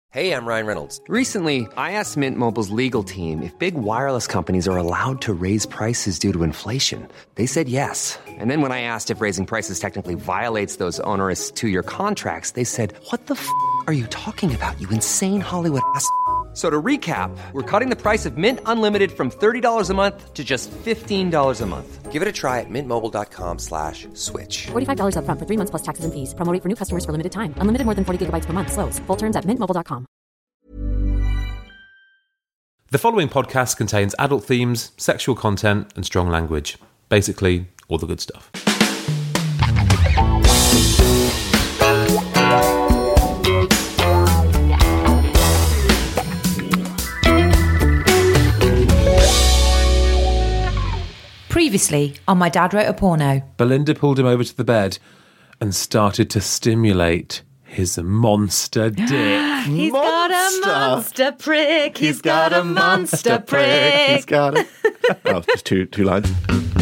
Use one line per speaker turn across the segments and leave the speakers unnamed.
Hey, I'm Ryan Reynolds.
Recently, I asked Mint Mobile's legal team if big wireless companies are allowed to raise prices due to inflation. They said yes. And then when I asked if raising prices technically violates those onerous two-year contracts, they said, "What the f*** are you talking about, you insane Hollywood ass?" So to recap, we're cutting the price of Mint Unlimited from $30 a month to just $15 a month.
Give it a try at mintmobile.com/switch.
$45 up front for 3 months plus taxes and fees. Promo rate for new customers for limited time. Unlimited more than 40 gigabytes per month. Slows full terms at mintmobile.com.
The following podcast contains adult themes, sexual content, and strong language. Basically, all the good stuff.
Previously, on My Dad Wrote a Porno.
Belinda pulled him over to the bed and started to stimulate his monster dick.
He's got a monster prick. He's got a monster prick.
He's got it. Oh, just two lines.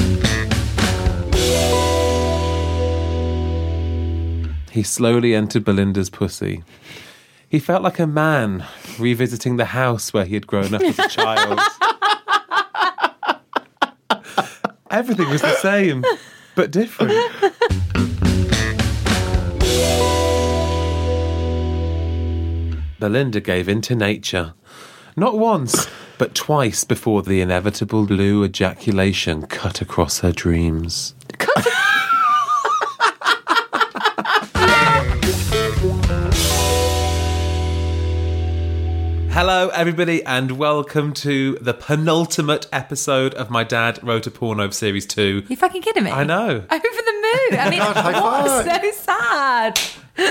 He slowly entered Belinda's pussy. He felt like a man revisiting the house where he had grown up as a child. Everything was the same, but different. Belinda gave in to nature. Not once, but twice before the inevitable blue ejaculation cut across her dreams. Hello, everybody, and welcome to the penultimate episode of My Dad Wrote a Porno Series 2.
You fucking kidding me?
I know.
Over the moon. I mean, what's so sad?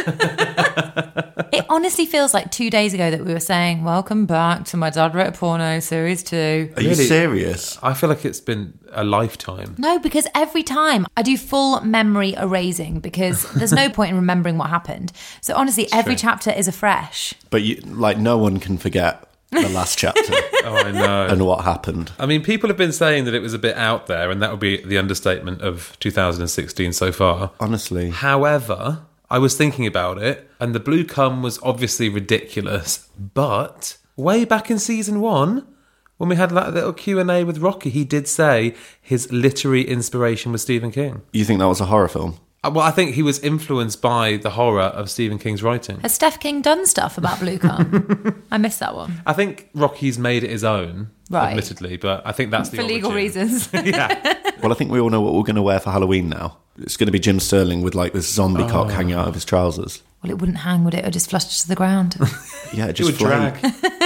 It honestly feels like 2 days ago that we were saying, welcome back to My Dad Wrote a Porno Series 2.
Are you serious?
I feel like it's been a lifetime.
No, because every time I do full memory erasing because there's no point in remembering what happened. So honestly, every chapter is afresh.
But no one can forget the last chapter.
Oh, I know.
And what happened.
I mean, people have been saying that it was a bit out there, and that would be the understatement of 2016 so far.
Honestly.
However, I was thinking about it, and the blue cum was obviously ridiculous, but way back in season 1, when we had that little Q&A with Rocky, he did say his literary inspiration was Stephen King.
You think that was a horror film?
Well, I think he was influenced by the horror of Stephen King's writing.
Has Steph King done stuff about blue cum? I missed that one.
I think Rocky's made it his own,
right,
admittedly, but I think that's the
for
origin.
legal reasons.
Yeah.
Well, I think we all know what we're going to wear for Halloween now. It's going to be Jim Sterling with like this zombie cock hanging out of his trousers.
Well, it wouldn't hang, would it? Or just flush to the ground.
Yeah,
It
just
would drag.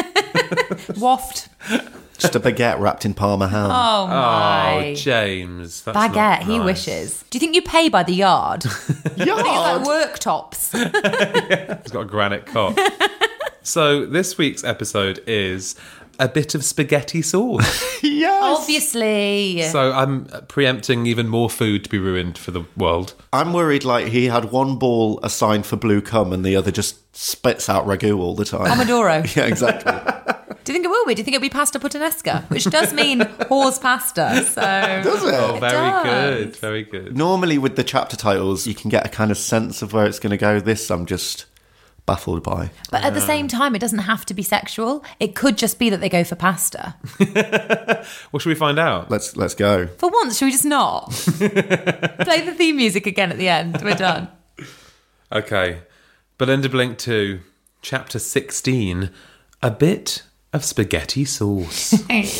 Waft.
Just a baguette wrapped in Parma ham.
Oh, my.
Oh, James. That's
Baguette,
not
he
nice.
wishes. Do you think you pay by the yard?
Yard?
I think it's like worktops.
He's got a granite cock. So this week's episode is a bit of spaghetti sauce.
Yes.
Obviously.
So I'm preempting even more food to be ruined for the world.
I'm worried like he had one ball assigned for blue cum and the other just spits out ragu all the time.
Pomodoro.
Yeah, exactly.
Do you think it will be? Do you think it'll be pasta puttanesca? Which does mean horse pasta. So
Does it?
Oh, very
does.
good. Very good.
Normally with the chapter titles, you can get a kind of sense of where it's going to go. This I'm just baffled by.
But at the same time, it doesn't have to be sexual. It could just be that they go for pasta.
Well, should we find out?
Let's go.
For once, should we just not? Play the theme music again at the end. We're done.
Okay. Belinda Blink 2, Chapter 16, A Bit of Spaghetti Sauce.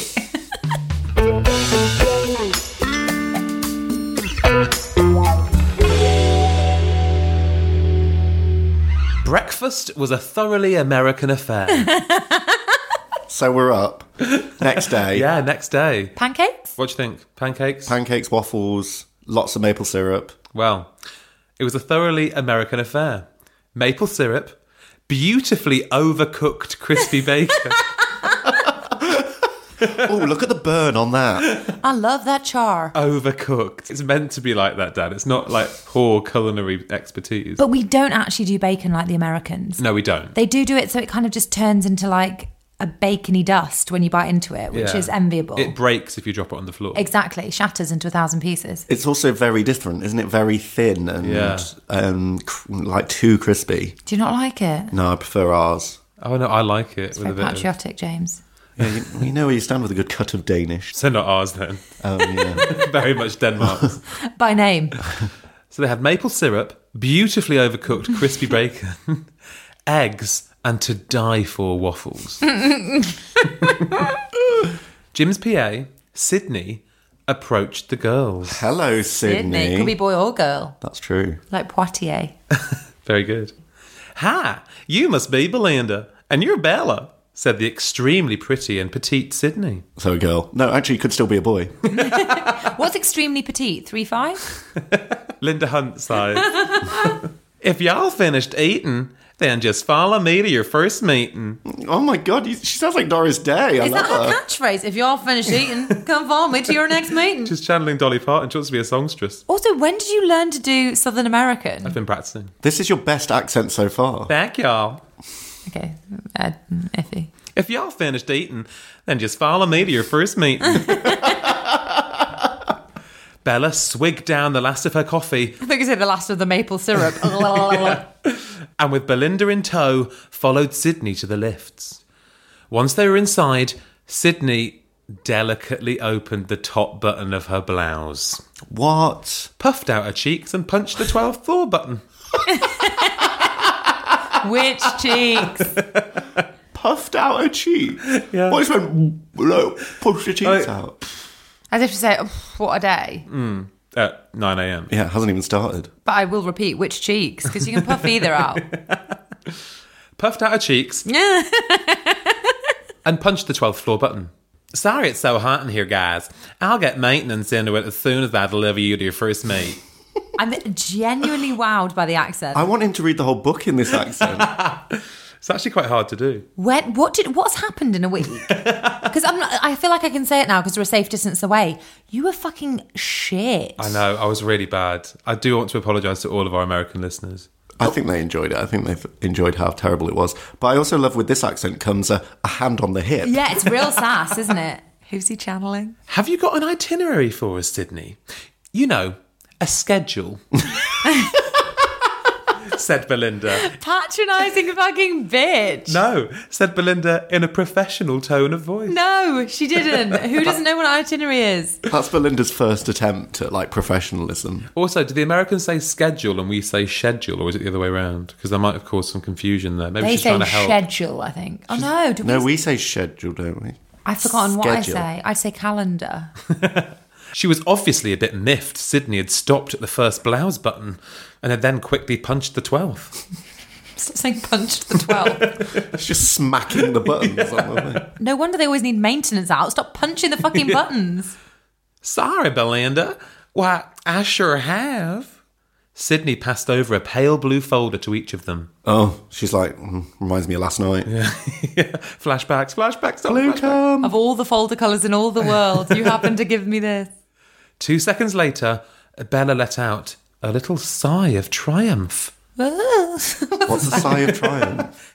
Breakfast was a thoroughly American affair.
So we're up. Next day.
Yeah, next day.
Pancakes?
What do you think? Pancakes?
Pancakes, waffles, lots of maple syrup.
Well, it was a thoroughly American affair. Maple syrup, beautifully overcooked crispy bacon.
Oh, look at the burn on that.
I love that char.
Overcooked. It's meant to be like that, Dad. It's not like poor culinary expertise.
But we don't actually do bacon like the Americans.
No, we don't.
They do it so it kind of just turns into like a bacony dust when you bite into it, which
Yeah.
is enviable.
It breaks if you drop it on the floor.
Exactly. Shatters into 1,000 pieces.
It's also very different, isn't it? Very thin and
Yeah.
like too crispy.
Do you not like it?
No, I prefer ours.
Oh, no, I like it.
Very patriotic, James.
Yeah, you know where you stand with a good cut of Danish.
So not ours then.
Oh, yeah.
Very much Denmark's.
By name.
So they had maple syrup, beautifully overcooked crispy bacon, eggs, and to die for waffles. Jim's PA, Sydney, approached the girls.
Hello, Sydney.
Could be boy or girl.
That's true.
Like Poitiers.
Very good. Hi, you must be Belinda, and you're Bella, said the extremely pretty and petite Sydney.
So a girl. No, actually, it could still be a boy.
What's extremely petite? 3'5"?
Linda Hunt size. If y'all finished eating, then just follow me to your first meeting.
Oh my God, she sounds like Doris Day. I
Is
love
that her
her.
catchphrase? If you're finished eating, come follow me to your next meeting.
She's channeling Dolly Parton. She wants to be a songstress.
Also, when did you learn to do Southern American?
I've been practicing.
This is your best accent so far.
Back, y'all.
Okay, iffy.
If y'all finished eating, then just follow me to your first meeting. Bella swigged down the last of her coffee.
I think you said the last of the maple syrup.
And with Belinda in tow, followed Sydney to the lifts. Once they were inside, Sydney delicately opened the top button of her blouse,
What?
puffed out her cheeks and punched the 12th floor button.
Which cheeks?
Puffed out her cheek?
Yeah.
What, just went, look, pushed her cheeks out?
As if to say, oh, what a day.
At 9 a.m.
Yeah, it hasn't even started.
But I will repeat, which cheeks? Because you can puff either out.
Puffed out her cheeks and punched the 12th floor button. Sorry it's so hot in here, guys. I'll get maintenance into it as soon as I deliver you to your first meet.
I'm genuinely wowed by the accent.
I want him to read the whole book in this accent.
It's actually quite hard to do.
What's happened in a week? Because I feel like I can say it now because we're a safe distance away. You were fucking shit.
I know, I was really bad. I do want to apologise to all of our American listeners.
I think they enjoyed it. I think they've enjoyed how terrible it was. But I also love with this accent comes a hand on the hip.
Yeah, it's real sass, isn't it? Who's he channeling?
Have you got an itinerary for us, Sydney? You know, a schedule. Said Belinda.
Patronising fucking bitch.
No, said Belinda in a professional tone of voice.
No, she didn't. Who doesn't know what an itinerary is?
That's Belinda's first attempt at, like, professionalism.
Also, do the Americans say schedule and we say schedule, or is it the other way around? Because that might have caused some confusion there. Maybe
They
she's
say
trying to help.
schedule, I think. Oh no, do
No, we say schedule, don't we?
I've forgotten what I
Schedule.
say. I'd say calendar.
She was obviously a bit miffed. Sydney had stopped at the first blouse button and had then quickly punched the 12th.
Stop saying punched the 12.
It's just smacking the buttons on the thing.
No wonder they always need maintenance out. Stop punching the fucking buttons.
Sorry, Belinda. Why, I sure have. Sydney passed over a pale blue folder to each of them.
Oh, she's like, reminds me of last night.
Yeah. Flashbacks, stop
Blue
flashbacks.
cum.
Of all the folder colours in all the world, you happen to give me this.
2 seconds later, Bella let out a little sigh of triumph.
What's a sigh of triumph?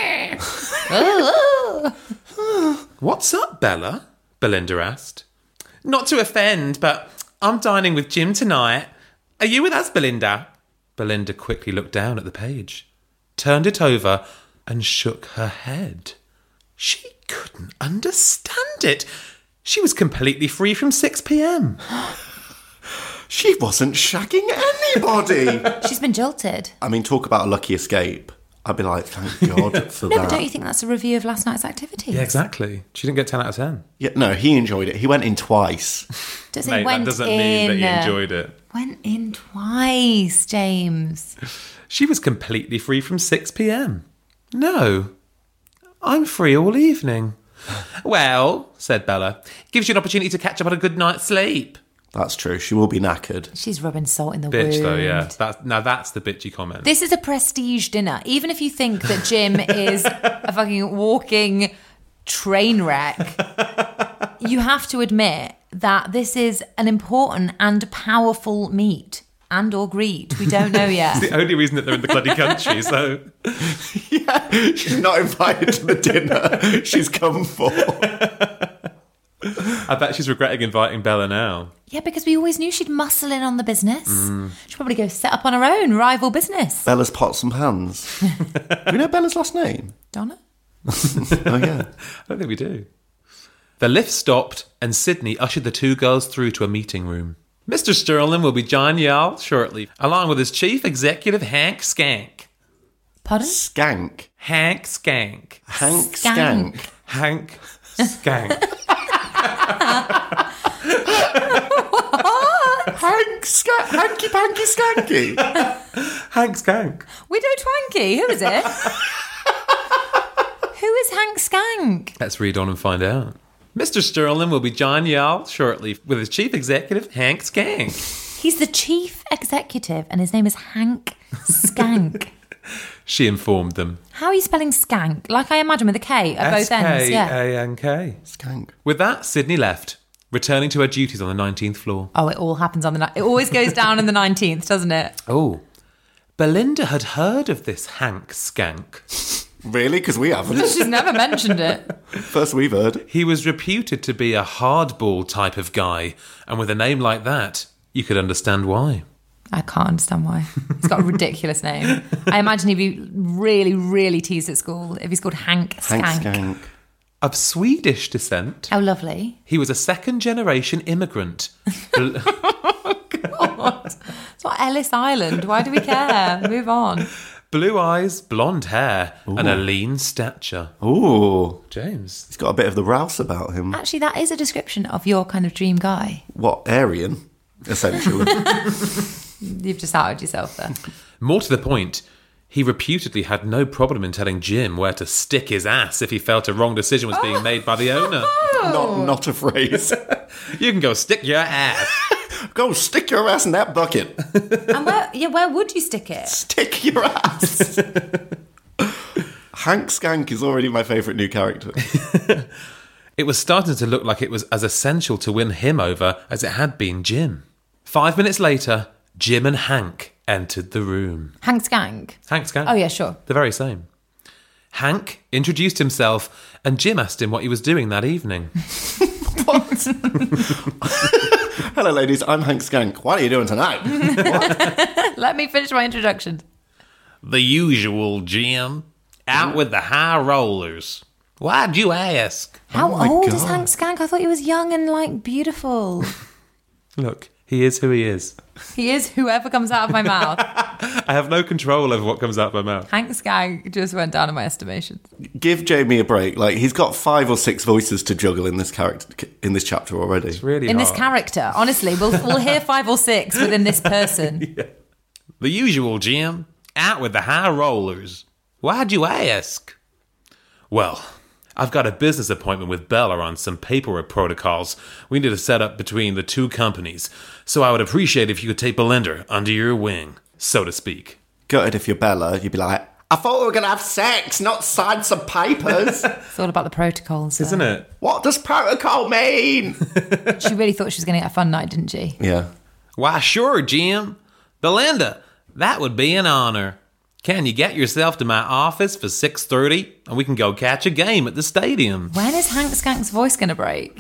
What's up, Bella? Belinda asked. Not to offend, but I'm dining with Jim tonight. Are you with us, Belinda? Belinda quickly looked down at the page, turned it over, and shook her head. She couldn't understand it. She was completely free from 6 p.m.
She wasn't shagging anybody.
She's been jilted.
I mean, talk about a lucky escape. I'd be like, thank God for
No,
that.
but don't you think that's a review of last night's activities?
Yeah, exactly. She didn't get 10 out of 10.
Yeah, no, he enjoyed it. He went in twice.
Does it
Mate,
went
that doesn't
in,
mean that he enjoyed it.
Went in twice, James.
She was completely free from 6 p.m. No, I'm free all evening. Well, said Bella, gives you an opportunity to catch up on a good night's sleep.
That's true. She will be knackered.
She's rubbing salt in the
Bitch,
wound.
though, yeah. That's the bitchy comment.
This is a prestige dinner. Even if you think that Jim is a fucking walking train wreck, you have to admit that this is an important and powerful meet and or greet. We don't know yet.
It's the only reason that they're in the bloody country, so...
Yeah, she's not invited to the dinner she's come for.
I bet she's regretting inviting Bella now.
Yeah, because we always knew she'd muscle in on the business. She'd probably go set up on her own rival business.
Bella's pots and pans. Do you know Bella's last name?
Donna?
Oh, yeah.
I don't think we do. The lift stopped and Sydney ushered the two girls through to a meeting room. Mr. Sterling will be joining y'all shortly, along with his chief executive, Hank Skank.
Pardon?
Skank.
Hank Skank.
Hank
Skank.
Skank.
Hank Skank.
Hanky Panky Skanky.
Hank Skank.
Widow Twanky, who is it? Who is Hank Skank?
Let's read on and find out. Mr. Sterling will be joining y'all shortly with his chief executive, Hank Skank.
He's the chief executive and his name is Hank Skank.
She informed them.
How are you spelling skank? Like I imagine with a K at both ends. Yeah.
S-K-A-N-K.
Skank.
With that, Sydney left, returning to her duties on the 19th floor.
Oh, it all happens on the It always goes down in the 19th, doesn't it?
Oh, Belinda had heard of this Hank Skank.
Really? Because we haven't.
She's never mentioned it.
First we've heard.
He was reputed to be a hardball type of guy, and with a name like that, you could understand why.
I can't understand why. He's got a ridiculous name. I imagine he'd be really, really teased at school if he's called Hank Skank.
Hank Skank.
Of Swedish descent,
Oh, lovely.
he was a second-generation immigrant.
God. It's not Ellis Island. Why do we care? Move on.
Blue eyes, blonde hair, and a lean stature.
Ooh.
James.
He's got a bit of the Rouse about him.
Actually, that is a description of your kind of dream guy.
What, Aryan? Essentially.
You've just outed yourself there.
More to the point, he reputedly had no problem in telling Jim where to stick his ass if he felt a wrong decision was being made by the owner.
Not a phrase.
You can go stick your ass.
Go stick your ass in that bucket.
And where would you stick it?
Stick your ass. Hank Skank is already my favourite new character.
It was starting to look like it was as essential to win him over as it had been Jim. 5 minutes later, Jim and Hank entered the room.
Hank Skank.
Hank Skank?
Oh, yeah, sure.
The very same. Hank introduced himself and Jim asked him what he was doing that evening.
What? Hello, ladies. I'm Hank Skank. What are you doing tonight? What?
Let me finish my introduction.
The usual, Jim. Out with the high rollers. Why'd you ask?
How
my
old is
God.
Hank Skank? I thought he was young and, like, beautiful.
Look, he is who he is.
He is whoever comes out of my mouth.
I have no control over what comes out of my mouth.
Hank Skank just went down in my estimation.
Give Jamie a break. Like, he's got 5 or 6 voices to juggle in this character, in this chapter already.
It's really
In
hard.
this character, honestly, we'll hear 5 or 6 within this person.
The usual, Jim. Out with the high rollers. Why'd you ask? Well, I've got a business appointment with Bella on some paperwork protocols we need to set up between the two companies, so I would appreciate if you could take Belinda under your wing, so to speak.
Gutted if you're Bella, you'd be like, I thought we were going to have sex, not sign some papers.
It's all about the protocols.
Isn't it?
What does protocol mean?
She really thought she was going to get a fun night, didn't she?
Yeah.
Why, sure, Jim. Belinda, that would be an honor. Can you get yourself to my office for 6:30 and we can go catch a game at the stadium?
When is Hank Skank's voice going to break?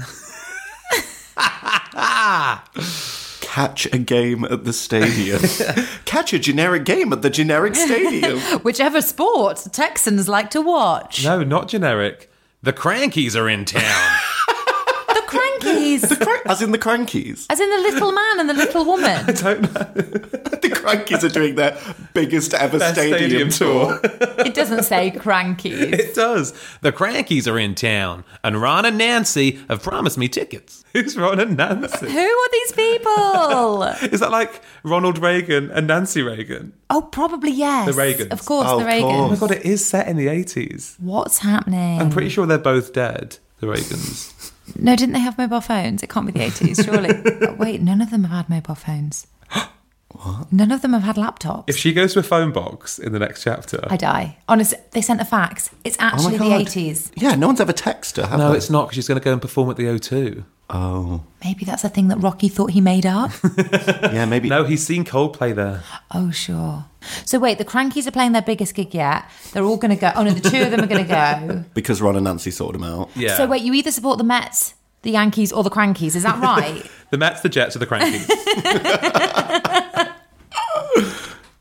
Catch a game at the stadium. Catch a generic game at the generic stadium.
Whichever sport Texans like to watch.
No, not generic. The Crankies are in town.
The Crankies.
As in the Crankies.
As in the little man and the little woman.
The Crankies are doing their biggest ever
Their
stadium tour.
It doesn't say Crankies.
It does. The Crankies are in town, and Ron and Nancy have promised me tickets. Who's Ron and Nancy?
Who are these people?
Is that like Ronald Reagan and Nancy Reagan?
Oh, probably yes.
The Reagans.
Of course,
Oh,
the
of
Reagans.
Oh my
course.
god, it is set in the 80s.
What's happening?
I'm pretty sure they're both dead, the Reagans.
No, didn't they have mobile phones? It can't be the 80s, surely. Oh, wait, none of them have had mobile phones. What? None of them have had laptops.
If she goes to a phone box in the next chapter...
I die. Honestly, they sent a fax. It's actually the
God.
80s.
Yeah, no one's ever texted her, have
No,
they?
it's not, because she's going to go and perform at the O2.
Oh.
Maybe that's a thing that Rocky thought he made up.
Yeah, maybe.
No, he's seen Coldplay there.
Oh, sure. So wait, the Crankies are playing their biggest gig yet. They're all going to go. Oh, no, the two of them are going to go.
Because Ron and Nancy sorted them out.
Yeah.
So wait, you either support the Mets, the Yankees, or the Crankies. Is that right?
The Mets, the Jets, or the Crankies.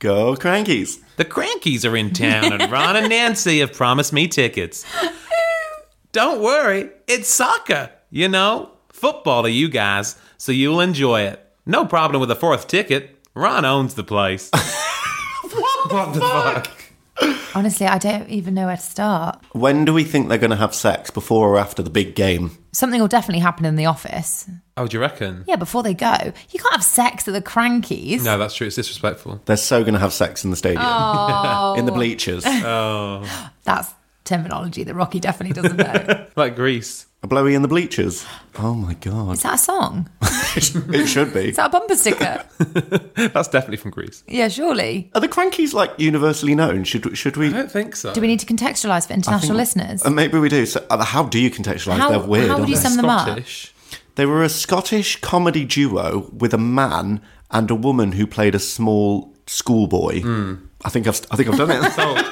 Go Crankies.
The Crankies are in town, and Ron and Nancy have promised me tickets. Don't worry, it's soccer, you know. Football to you guys, so you'll enjoy it. No problem with the fourth ticket. Ron owns the place. What the fuck?
Honestly, I don't even know where to start.
When do we think they're going to have sex? Before or after the big game?
Something will definitely happen in the office.
Oh, do you reckon?
Yeah, before they go. You can't have sex at the Crankies.
No, that's true. It's disrespectful.
They're so going to have sex in the stadium. In the bleachers.
That's terminology that Rocky definitely doesn't know.
Like Grease.
A blowy in the bleachers. Oh my God.
Is that a song?
It should be.
Is that a bumper sticker?
That's definitely from Grease.
Yeah, surely.
Are the Crankies like universally known? Should we?
I don't think so.
Do we need to contextualise for international listeners?
Maybe we do. So, how do you contextualise? They're weird.
How would you
aren't they?
sum them up?
Scottish.
They were a Scottish comedy duo with a man and a woman who played a small schoolboy. I think I've done it.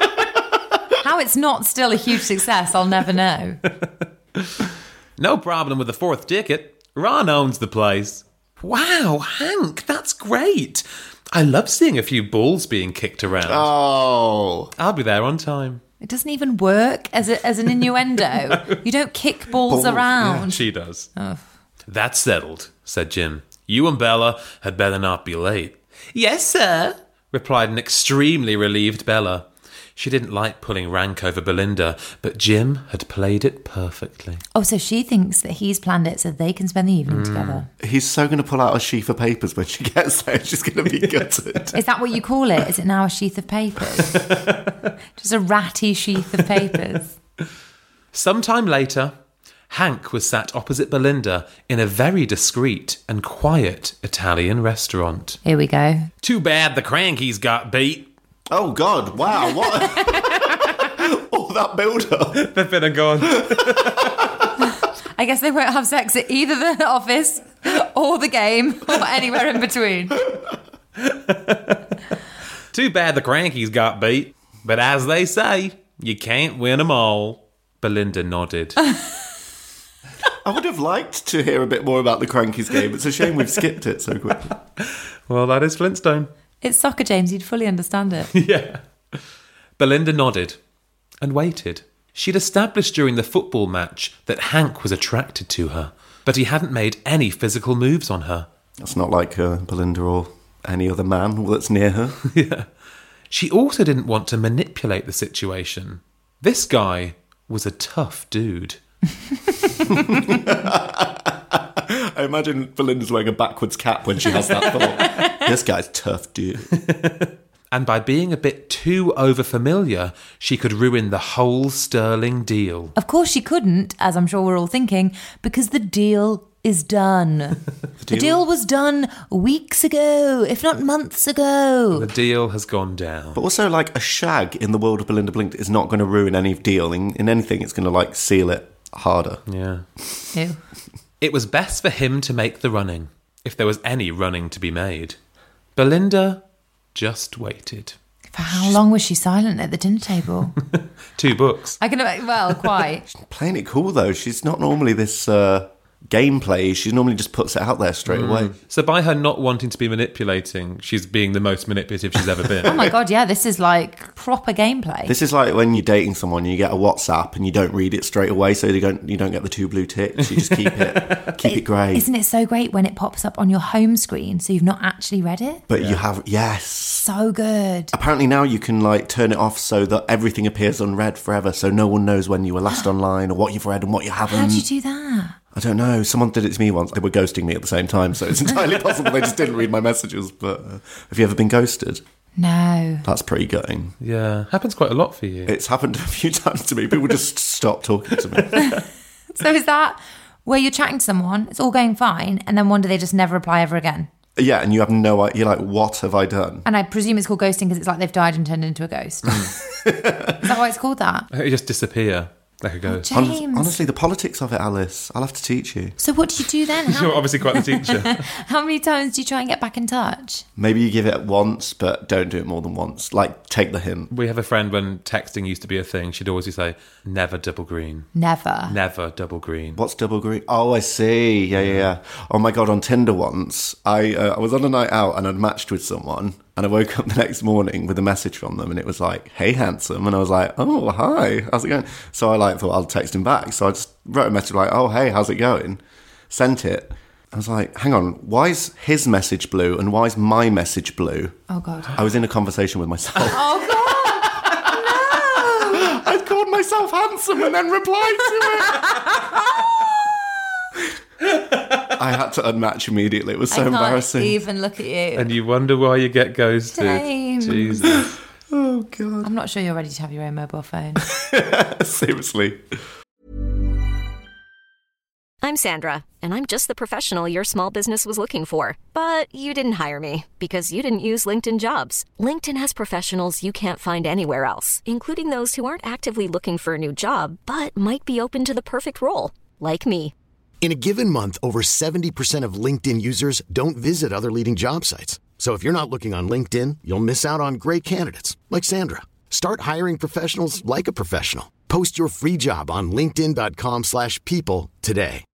How it's not still a huge success, I'll never know.
No problem with the fourth ticket. Ron owns the place. Wow, Hank, that's great. I love seeing a few balls being kicked around.
Oh.
I'll be there on time.
It doesn't even work as an innuendo. You don't kick balls around.
She does. That's settled, said Jim. You and Bella had better not be late. Yes, sir, replied an extremely relieved Bella. She didn't like pulling rank over Belinda, but Jim had played it perfectly.
Oh, so she thinks that he's planned it so they can spend the evening together.
He's so going to pull out a sheaf of papers when she gets there. She's going to be gutted.
Is that what you call it? Is it now a sheath of papers? Just a ratty sheath of papers.
Sometime later, Hank was sat opposite Belinda in a very discreet and quiet Italian restaurant.
Here we go.
Too bad the Crankies got beat.
Oh, God. Wow. What? All that build-up.
They've been and gone.
I guess they won't have sex at either the office or the game or anywhere in between.
Too bad the Crankies got beat. But as they say, you can't win them all. Belinda nodded.
I would have liked to hear a bit more about the Crankies game. It's a shame we've skipped it so quickly.
Well, that is Flintstone.
It's soccer, James. You'd fully understand it.
Yeah. Belinda nodded and waited. She'd established during the football match that Hank was attracted to her, but he hadn't made any physical moves on her.
That's not like Belinda or any other man that's near her.
Yeah. She also didn't want to manipulate the situation. This guy was a tough dude.
I imagine Belinda's wearing a backwards cap when she has that thought. This guy's tough, dude.
And by being a bit too overfamiliar, she could ruin the whole Sterling deal.
Of course she couldn't, as I'm sure we're all thinking, because the deal is done. The deal was done weeks ago, if not months ago.
The deal has gone down.
But also, like, a shag in the world of Belinda Blinked is not going to ruin any deal. In anything, it's going to, like, seal it harder.
Yeah.
Ew.
It was best for him to make the running, if there was any running to be made. Belinda just waited.
For how long was she silent at the dinner table?
2 books.
I can, well, quite.
Playing it cool, though. She's not normally this gameplay. She normally just puts it out there straight away.
So by her not wanting to be manipulating, she's being the most manipulative she's ever been.
Oh my God, yeah, this is like proper gameplay.
This is like when you're dating someone, you get a WhatsApp and you don't read it straight away, so you don't get the 2 blue ticks. You just keep it grey.
Isn't it so great when it pops up on your home screen so you've not actually read it?
But you have, yes.
So good.
Apparently now you can like turn it off so that everything appears unread forever, so no one knows when you were last online or what you've read and what you haven't.
How'd you do that?
I don't know. Someone did it to me once. They were ghosting me at the same time, so it's entirely possible they just didn't read my messages. But have you ever been ghosted?
No.
That's pretty gutting.
Yeah, happens quite a lot for you.
It's happened a few times to me. People just stop talking to me.
So is that where you're chatting to someone, it's all going fine, and then one day they just never reply ever again?
Yeah, and you have no idea. You're like, what have I done?
And I presume it's called ghosting because it's like they've died and turned into a ghost. Is that why it's called that?
They just disappear like a ghost.
James.
Honestly, the politics of it, Alice, I'll have to teach you.
So what do you do then?
You're obviously quite the teacher.
How many times do you try and get back in touch?
Maybe you give it once, but don't do it more than once. Like, take the hint.
We have a friend when texting used to be a thing, she'd always say, never double green.
Never.
Never double green.
What's double green? Oh, I see. Yeah. Oh my God, on Tinder once, I was on a night out and I'd matched with someone. And I woke up the next morning with a message from them, and it was like, "Hey, handsome." And I was like, "Oh, hi, how's it going?" So I thought I'll text him back. So I just wrote a message like, "Oh, hey, how's it going?" Sent it. I was like, hang on, why is his message blue and why is my message blue?
Oh, God.
I was in a conversation with myself.
Oh, God.
I'd called myself handsome and then replied to it. I had to unmatch immediately. It was so embarrassing.
I can't even look at you.
And you wonder why you get ghosted.
Same.
Jesus.
Oh, God.
I'm not sure you're ready to have your own mobile phone.
Seriously.
I'm Sandra, and I'm just the professional your small business was looking for. But you didn't hire me because you didn't use LinkedIn Jobs. LinkedIn has professionals you can't find anywhere else, including those who aren't actively looking for a new job, but might be open to the perfect role, like me.
In a given month, over 70% of LinkedIn users don't visit other leading job sites. So if you're not looking on LinkedIn, you'll miss out on great candidates like Sandra. Start hiring professionals like a professional. Post your free job on linkedin.com/people today.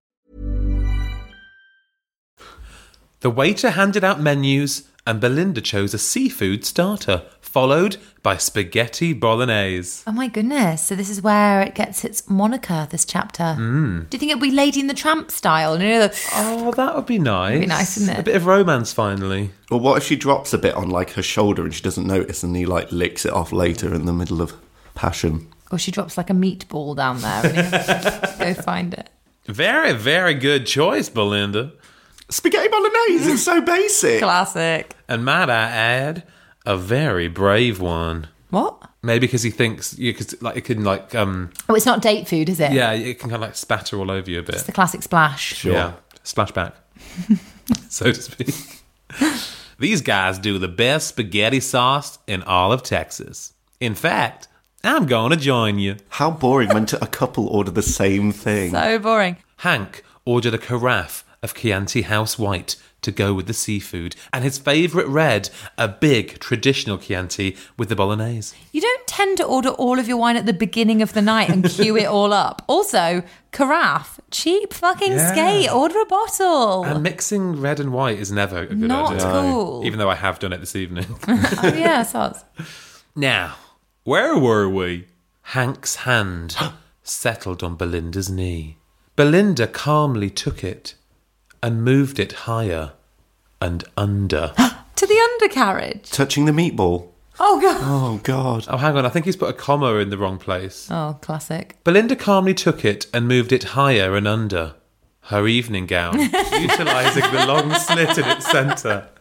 The waiter handed out menus and Belinda chose a seafood starter, followed by spaghetti bolognese.
Oh, my goodness. So this is where it gets its moniker, this chapter. Do you think it'll be Lady and the Tramp style?
Oh, that would be nice.
That'd be nice, wouldn't it?
A bit of romance, finally.
Well, what if she drops a bit on like her shoulder and she doesn't notice and he like licks it off later in the middle of passion?
Or she drops like a meatball down there and you go find it.
Very, very good choice, Belinda.
Spaghetti bolognese, it's so basic.
Classic.
And might I add, a very brave one.
What?
Maybe because he thinks it can
Oh, it's not date food, is it?
yeah, it can kind of like spatter all over you a bit.
It's the classic splash.
Sure.
Yeah, splashback, so to speak. These guys do the best spaghetti sauce in all of Texas. In fact, I'm going to join you.
How boring when a couple order the same thing.
So boring.
Hank ordered a carafe of Chianti House White to go with the seafood, and his favourite red, a big traditional Chianti with the bolognese.
You don't tend to order all of your wine at the beginning of the night and queue it all up. Also, carafe, cheap fucking skate, order a bottle.
And mixing red and white is never a good
Not
idea.
cool.
Even though I have done it this evening.
Oh, yeah, soz.
Now, where were we? Hank's hand settled on Belinda's knee. Belinda calmly took it and moved it higher and under.
To the undercarriage.
Touching the meatball.
Oh, God.
Oh, God.
Oh, hang on, I think he's put a comma in the wrong place.
Oh, classic.
Belinda calmly took it and moved it higher and under. Her evening gown, utilising the long slit in its centre.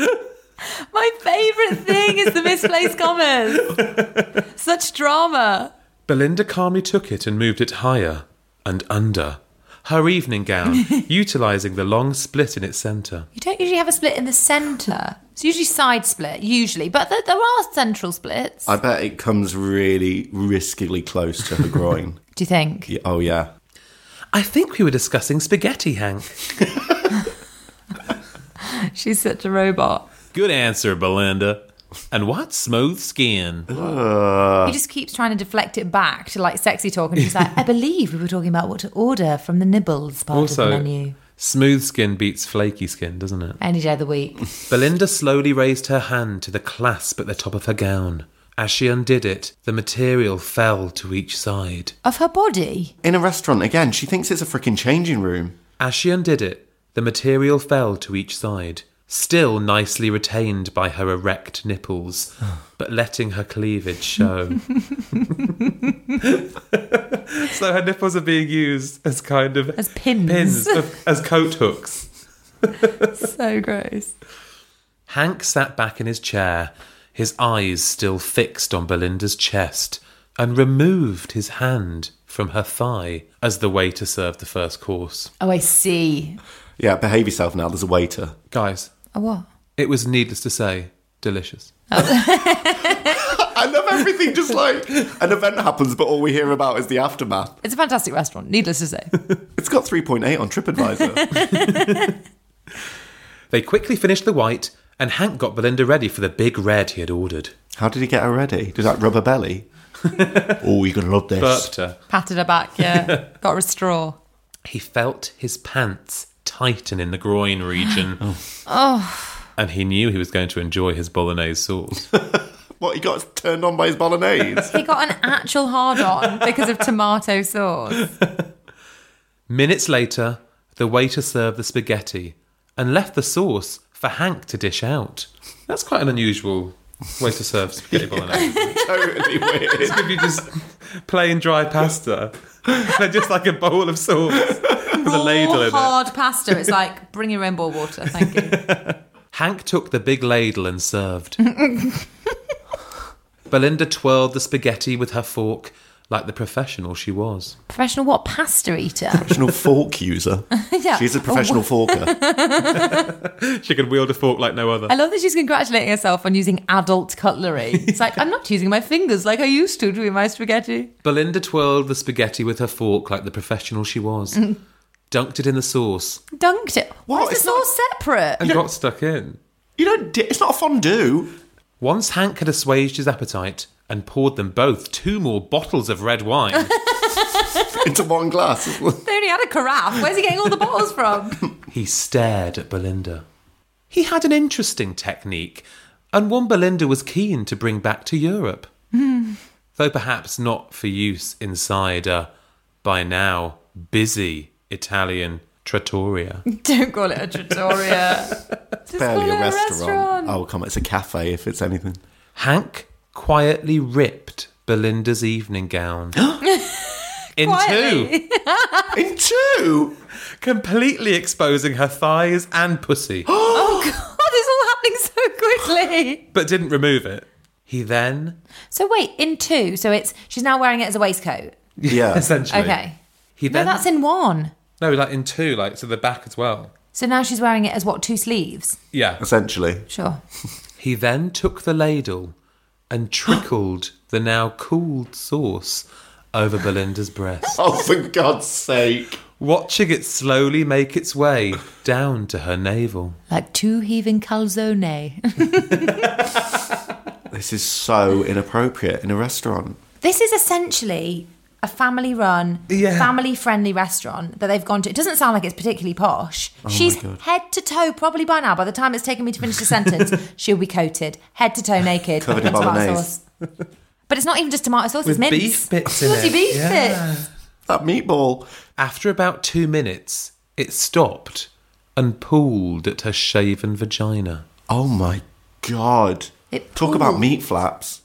My favourite thing is the misplaced commas. Such drama.
Belinda calmly took it and moved it higher and under. Her evening gown, utilising the long split in its centre.
You don't usually have a split in the centre. It's usually side split, usually. But there are central splits.
I bet it comes really riskily close to her groin.
Do you think?
Yeah, oh, yeah.
I think we were discussing spaghetti, Hank.
She's such a robot.
Good answer, Belinda. And what smooth skin.
He just keeps trying to deflect it back to like sexy talk, and she's like, I believe we were talking about what to order from the nibbles part of the menu.
Smooth skin beats flaky skin, doesn't it?
Any day of the week.
Belinda slowly raised her hand to the clasp at the top of her gown. As she undid it, the material fell to each side.
Of her body?
In a restaurant, again, she thinks it's a freaking changing room.
As she undid it, the material fell to each side, still nicely retained by her erect nipples, but letting her cleavage show. So her nipples are being used as kind of...
As pins.
As coat hooks.
So gross.
Hank sat back in his chair, his eyes still fixed on Belinda's chest, and removed his hand from her thigh as the waiter served the first course.
Oh, I see.
Yeah, behave yourself now, there's a waiter.
Guys,
Oh, what?
it was needless to say, delicious.
I love everything, just like an event happens, but all we hear about is the aftermath.
It's a fantastic restaurant, needless to say.
It's got 3.8 on TripAdvisor.
They quickly finished the white, and Hank got Belinda ready for the big red he had ordered.
How did he get her ready? Did that rub her belly? Oh, you're going to love this.
Burped her.
Patted her back, yeah. Got her a straw.
He felt his pants tighten in the groin region. And he knew he was going to enjoy his bolognese sauce.
What, he got turned on by his bolognese?
He got an actual hard-on because of tomato sauce.
Minutes later, the waiter served the spaghetti and left the sauce for Hank to dish out. That's quite an unusual way to serve spaghetti bolognese.
Totally weird.
If you just plain dry pasta, they're just like a bowl of sauce with a ladle in
Hard
it.
pasta. It's like, bring your own boil water, thank you.
Hank took the big ladle and served. Belinda twirled the spaghetti with her fork like the professional she was.
Professional what? Pasta eater?
Professional fork user.
Yeah.
She's a professional forker.
She could wield a fork like no other.
I love that she's congratulating herself on using adult cutlery. It's like, I'm not using my fingers like I used to doing my spaghetti.
Belinda twirled the spaghetti with her fork like the professional she was. Dunked it in the sauce
Dunked it. Why
What?
is
It's
the sauce separate?
and got stuck in.
You don't. It's not a fondue.
Once Hank had assuaged his appetite and poured them both 2 more bottles of red wine,
Into one glass.
They only had a carafe. Where's he getting all the bottles from?
he stared at Belinda. He had an interesting technique, and one Belinda was keen to bring back to Europe. Though perhaps not for use inside a, by now, busy Italian trattoria.
Don't call it a trattoria. Just
Barely
call it
a restaurant. Oh, come on. It's a cafe if it's anything.
Hank quietly ripped Belinda's evening gown in
Quietly.
2,
In 2?
completely exposing her thighs and pussy,
Oh, God, it's all happening so quickly.
but didn't remove it. He then,
So wait, in 2, so she's now wearing it as a waistcoat.
Yeah.
essentially,
Okay.
he
No,
then,
that's in 1.
no, like in 2, like to the back as well.
So now she's wearing it as what, 2 sleeves?
Yeah.
Essentially.
Sure.
He then took the ladle and trickled the now cooled sauce over Belinda's breast,
Oh, for God's sake.
watching it slowly make its way down to her navel.
Like 2 heaving calzone.
This is so inappropriate in a restaurant.
This is essentially a family-run,
Yeah.
family-friendly restaurant that they've gone to. It doesn't sound like it's particularly posh. She's
God.
head to toe, probably by now, by the time it's taken me to finish the sentence, she'll be coated, head to toe naked,
Covered in
tomato
bolognese.
sauce. But it's not even just tomato sauce,
With
it's mince.
beef bits in
Bloody
it.
beef
Yeah.
bits.
That meatball.
After about 2 minutes, it stopped and pulled at her shaven vagina.
Oh, my God.
It
Talk about
pulled.
meat flaps.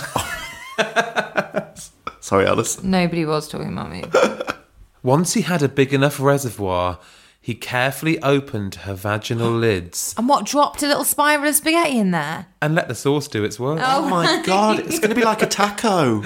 Sorry, Alice.
Nobody was talking about me.
Once he had a big enough reservoir, he carefully opened her vaginal lids
And what, dropped a little spiral of spaghetti in there?
and let the sauce do its work.
Oh, my God. It's going to be like a taco.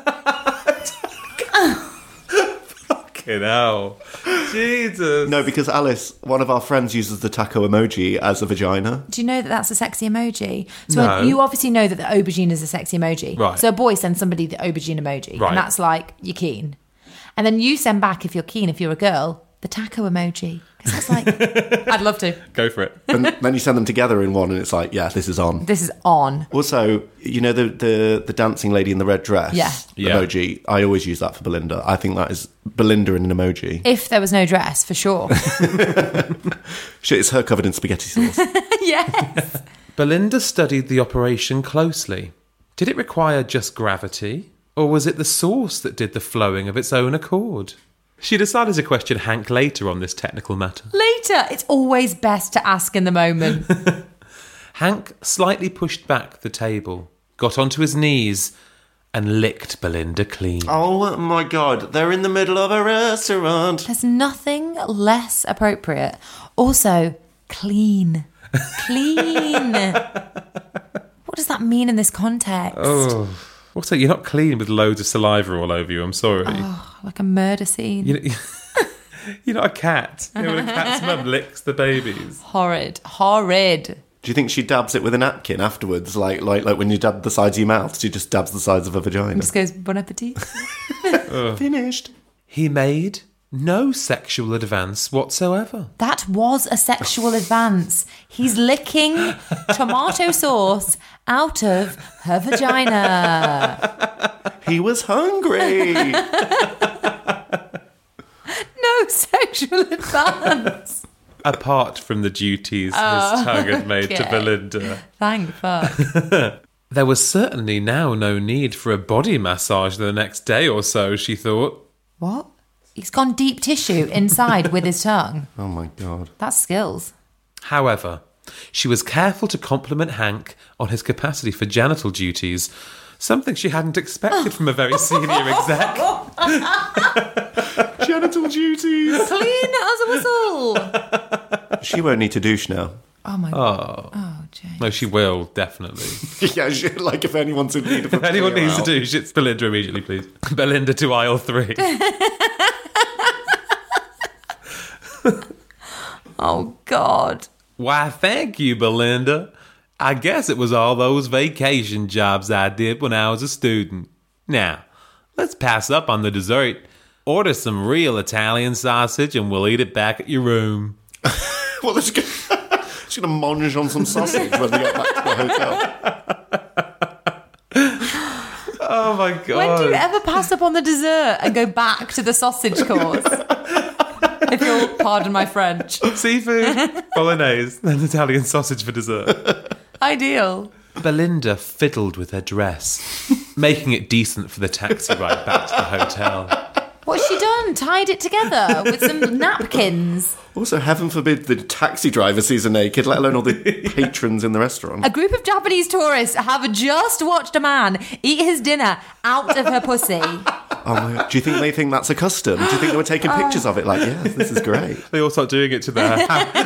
Fucking hell. Jesus.
No, because Alice, one of our friends, uses the taco emoji as a vagina.
Do you know that that's a sexy emoji? So
No.
you obviously know that the aubergine is a sexy emoji.
Right.
So a boy sends somebody the aubergine emoji.
Right.
And that's like, you're keen. And then you send back, if you're keen, if you're a girl, the taco emoji. Because that's like, I'd love to.
Go for it.
And then you send them together in one and it's like, yeah, this is on.
This is on.
Also, you know the dancing lady in the red dress
Yeah.
Yeah.
emoji? I always use that for Belinda. I think that is Belinda in an emoji.
If there was no dress, for sure.
Shit, it's her covered in spaghetti sauce.
Yes.
Belinda studied the operation closely. Did it require just gravity, or was it the sauce that did the flowing of its own accord? She decided to question Hank later on this technical matter.
Later. It's always best to ask in the moment.
Hank slightly pushed back the table, got onto his knees, and licked Belinda clean.
Oh my God, they're in the middle of a restaurant.
There's nothing less appropriate. Also, clean. Clean. What does that mean in this context?
Oh. Also, you're not clean with loads of saliva all over you, I'm sorry.
Like a murder scene.
You're not a cat. You know, when a cat's mum licks the babies.
Horrid. Horrid.
Do you think she dabs it with a napkin afterwards? Like when you dab the sides of your mouth, she just dabs the sides of her vagina.
Just goes, bon appetit.
Finished.
He made no sexual advance whatsoever.
That was a sexual advance. He's licking tomato sauce out of her vagina.
He was hungry.
No sexual advance.
apart from the duties his tongue had made to
okay.
Belinda.
Thank fuck.
There was certainly now no need for a body massage the next day or so, she thought.
What? He's gone deep tissue inside with his tongue.
Oh my God.
That's skills.
However, she was careful to compliment Hank on his capacity for genital duties, something she hadn't expected from a very senior exec.
Genital duties.
Clean as a whistle.
She won't need to douche now.
Oh my god. Oh, James.
No, she will, definitely.
Yeah, like if anyone's in need of a
If anyone
clear
needs to
out.
douche, it's Belinda immediately, please. Belinda to aisle 3.
Oh god.
Why, thank you, Belinda. I guess it was all those vacation jobs I did when I was a student. Now, let's pass up on the dessert. Order some real Italian sausage and we'll eat it back at your room.
Well, she's going to munch on some sausage when they get back to the hotel.
Oh my God.
When do you ever pass up on the dessert and go back to the sausage course? If you'll pardon my French.
Seafood, bolognese, then Italian sausage for dessert.
Ideal.
Belinda fiddled with her dress, making it decent for the taxi ride back to the hotel.
What's she done? Tied it together with some napkins.
Also, heaven forbid the taxi driver sees her naked, let alone all the patrons in the restaurant.
A group of Japanese tourists have just watched a man eat his dinner out of her pussy.
Oh my God. Do you think they think that's a custom? Do you think they were taking pictures of it? Like, yeah, this is great.
They all start doing it to their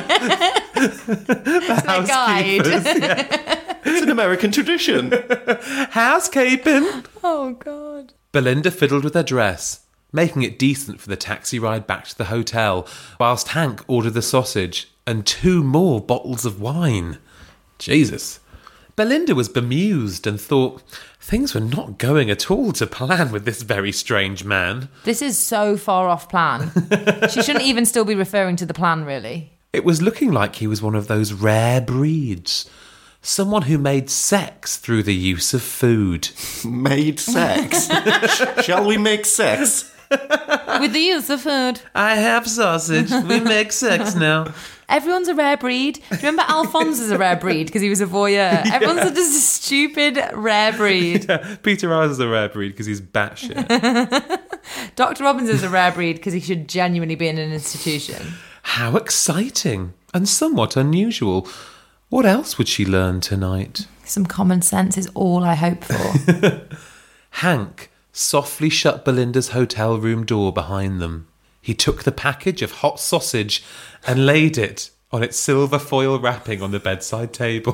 Their guide.
It's an American tradition.
housekeeping.
Oh, God.
Belinda fiddled with her dress, making it decent for the taxi ride back to the hotel, whilst Hank ordered the sausage and 2 more bottles of wine. Jesus. Belinda was bemused and thought things were not going at all to plan with this very strange man.
This is so far off plan. She shouldn't even still be referring to the plan, really.
It was looking like he was one of those rare breeds. Someone who made sex through the use of food.
Made sex. Shall we make sex?
With the use of food.
I have sausage. We make sex now.
Everyone's a rare breed. Do you remember Alphonse is a rare breed because he was a voyeur? Everyone's just a stupid rare breed.
Peter Rise is a rare breed because he's batshit.
Dr. Robbins is a rare breed because he should genuinely be in an institution.
How exciting and somewhat unusual. What else would she learn tonight?
Some common sense is all I hope for.
Hank softly shut Belinda's hotel room door behind them. He took the package of hot sausage and laid it on its silver foil wrapping on the bedside table.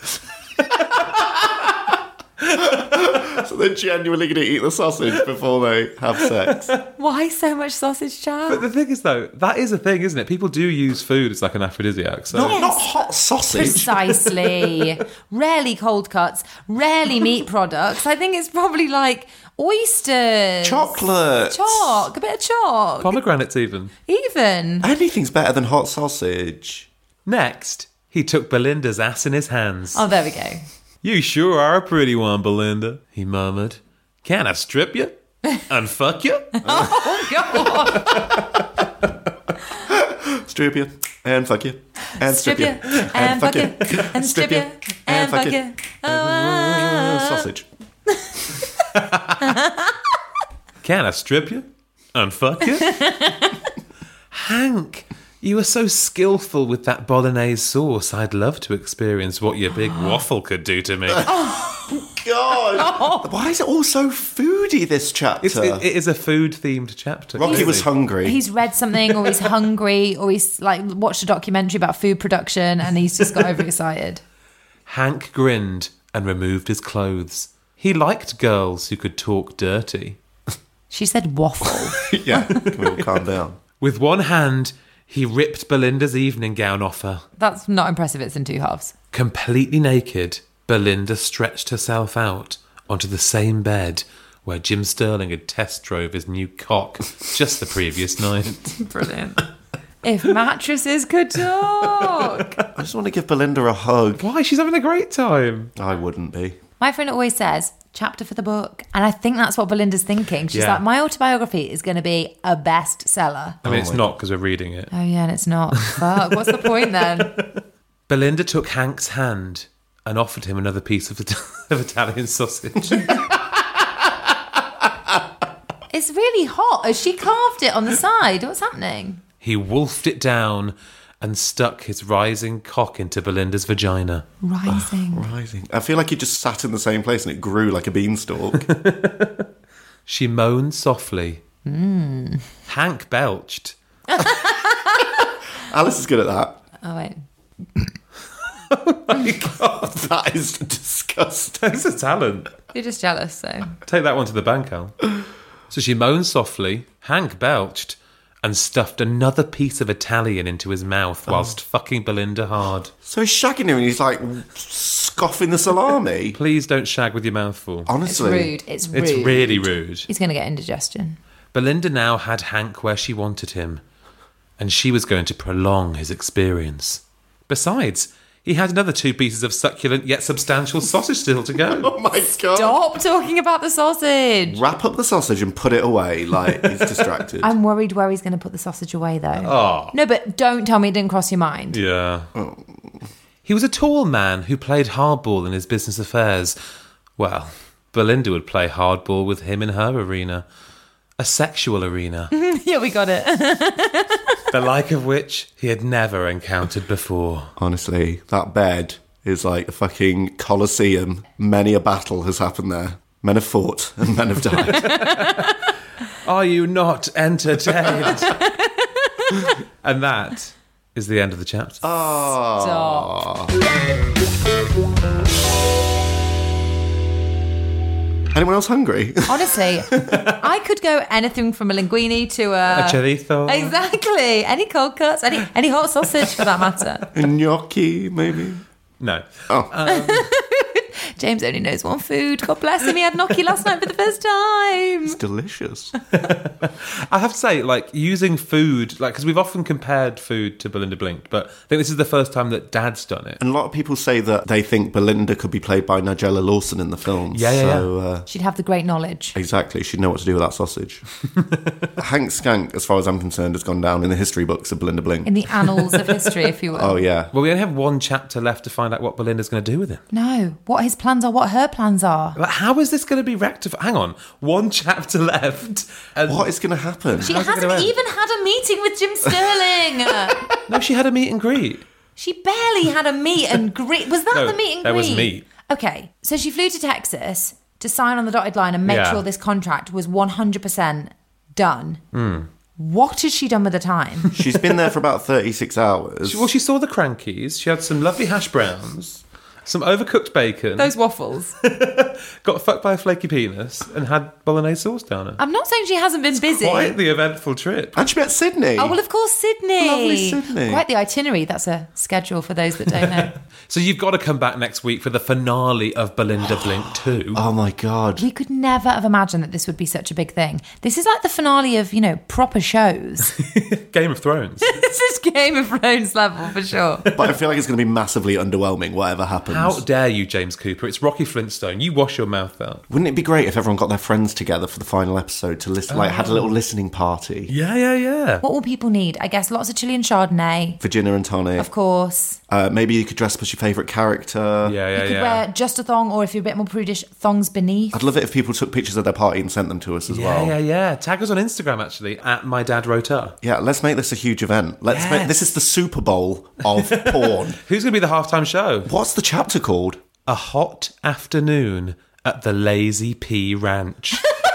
So they're genuinely going to eat the sausage before they have sex.
Why so much sausage, Chad?
But the thing is, though, that is a thing, isn't it? People do use food as like an aphrodisiac. So.
Not hot sausage.
Precisely. Rarely cold cuts, rarely meat products. I think it's probably like oysters.
Chocolate.
Chalk, a bit of chalk.
Pomegranates even.
Even.
Anything's better than hot sausage.
Next, he took Belinda's ass in his hands.
Oh, there we go.
You sure are a pretty one, Belinda, he murmured. Can I strip you? And fuck you?
Oh, God.
Strip you and fuck you and strip you
and fuck you and strip you and fuck you.
Sausage.
Can I strip you? And fuck you? Hank, you are so skillful with that bolognese sauce. I'd love to experience what your big waffle could do to me.
God. Why is it all so foodie, this chapter?
It is a food-themed chapter.
Rocky was hungry.
He's read something, or he's hungry, or he's like watched a documentary about food production, and he's just got overexcited.
Hank grinned and removed his clothes. He liked girls who could talk dirty.
She said waffle.
Yeah, can we all calm down?
With one hand, he ripped Belinda's evening gown off her.
That's not impressive. It's in 2 halves.
Completely naked, Belinda stretched herself out onto the same bed where Jim Sterling had test drove his new cock just the previous night.
Brilliant. If mattresses could talk.
I just want to give Belinda a hug.
Why? She's having a great time.
I wouldn't be.
My friend always says, chapter for the book. And I think that's what Belinda's thinking. She's
Yeah.
like, my autobiography is going to be a bestseller.
I mean, it's not because we're reading it.
Oh, yeah, and it's not. Fuck, what's the point then?
Belinda took Hank's hand and offered him another piece of Italian sausage.
It's really hot. Has she carved it on the side? What's happening?
He wolfed it down and stuck his rising cock into Belinda's vagina.
Rising.
Rising. I feel like he just sat in the same place and it grew like a beanstalk.
She moaned softly. Hank belched.
Alice is good at that.
Oh, wait.
That is disgusting.
That's a talent.
You're just jealous, so.
Take that one to the bank, Al. So she moaned softly, Hank belched, and stuffed another piece of Italian into his mouth whilst fucking Belinda hard.
So he's shagging him and he's like scoffing the salami.
Please don't shag with your mouth full.
It's
Honestly.
rude. It's rude.
It's really rude.
He's going to get indigestion.
Belinda now had Hank where she wanted him, and she was going to prolong his experience. Besides, he had another 2 pieces of succulent yet substantial sausage still to go.
Oh my God.
Stop talking about the sausage.
Wrap up the sausage and put it away like he's distracted.
I'm worried where he's going to put the sausage away, though.
Oh.
No, but don't tell me it didn't cross your mind.
Yeah. He was a tall man who played hardball in his business affairs. Well, Belinda would play hardball with him in her arena. A sexual arena.
Yeah, we got it.
The like of which he had never encountered before.
Honestly, that bed is like a fucking coliseum. Many a battle has happened there. Men have fought and men have died.
Are you not entertained? And that is the end of the chapter.
Stop.
Anyone else hungry?
Honestly, I could go anything from a linguine to a
chorizo.
Exactly. Any cold cuts, any hot sausage for that matter.
Gnocchi, maybe?
No.
James only knows one food. God bless him. He had gnocchi last night for the first time.
It's delicious.
I have to say, like, using food, like, because we've often compared food to Belinda Blinked, but I think this is the first time that Dad's done it.
And a lot of people say that they think Belinda could be played by Nigella Lawson in the film.
Yeah.
She'd have the great knowledge.
Exactly. She'd know what to do with that sausage. Hank Skank, as far as I'm concerned, has gone down in the history books of Belinda Blinked.
In the annals of history, if you will.
Oh, yeah.
Well, we only have one chapter left to find out what Belinda's going to do with him.
No. What his plans are, what her plans are.
Like, how is this going to be rectified? Hang on. One chapter left. And
What is going to happen?
She
How's it
hasn't
gonna end?
even had a meeting with Jim Sterling.
No, she had a meet and greet.
She barely had a meet and greet. Was that
No,
the meet and greet?
there was meet.
Okay, so she flew to Texas to sign on the dotted line and make
Yeah.
sure this contract was 100% done.
Hmm.
What has she done with the time?
She's been there for about 36 hours.
Well, she saw the Crankies. She had some lovely hash browns, some overcooked bacon,
Those waffles.
got fucked by a flaky penis, and had bolognese sauce down her.
I'm not saying she hasn't been busy.
Quite the eventful trip.
And she met Sydney.
Oh, well, of course, Sydney.
Lovely Sydney.
Quite the itinerary. That's a schedule for those that don't know.
So you've got to come back next week for the finale of Belinda Blink 2.
Oh, my God.
We could never have imagined that this would be such a big thing. This is like the finale of, proper shows.
Game of Thrones.
This is Game of Thrones level for sure.
But I feel like it's going to be massively underwhelming, whatever happens.
How dare you, James Cooper? It's Rocky Flintstone. You wash your mouth out.
Wouldn't it be great if everyone got their friends together for the final episode to listen, had a little listening party?
Yeah.
What will people need? I guess lots of chili and Chardonnay,
Virginia and tonic.
of course.
Maybe you could dress up as your favourite character.
Yeah.
You could wear just a thong, or if you're a bit more prudish, thongs beneath.
I'd love it if people took pictures of their party and sent them to us as well.
Yeah. Tag us on Instagram, actually, at My Dad Wrote Up.
Yeah, let's make this a huge event.
Yes.
This is the Super Bowl of porn.
Who's going to be the halftime show?
What's the chapter called?
A Hot Afternoon at the Lazy Pea Ranch.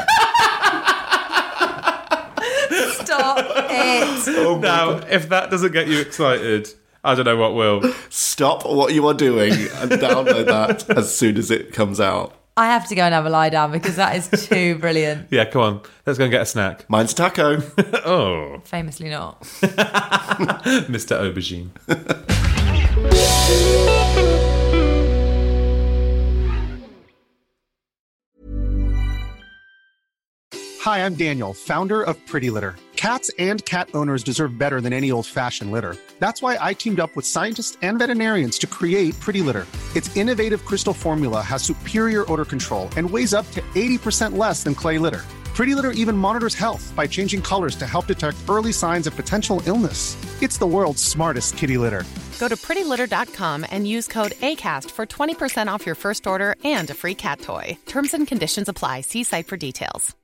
Stop it.
Now, if that doesn't get you excited, I don't know what will.
Stop what you are doing and download that as soon as it comes out.
I have to go and have a lie down because that is too brilliant.
Yeah, come on. Let's go and get a snack.
Mine's taco.
Oh,
Famously not.
Mr. Aubergine.
Hi, I'm Daniel, founder of Pretty Litter. Cats and cat owners deserve better than any old-fashioned litter. That's why I teamed up with scientists and veterinarians to create Pretty Litter. Its innovative crystal formula has superior odor control and weighs up to 80% less than clay litter. Pretty Litter even monitors health by changing colors to help detect early signs of potential illness. It's the world's smartest kitty litter.
Go to prettylitter.com and use code ACAST for 20% off your first order and a free cat toy. Terms and conditions apply. See site for details.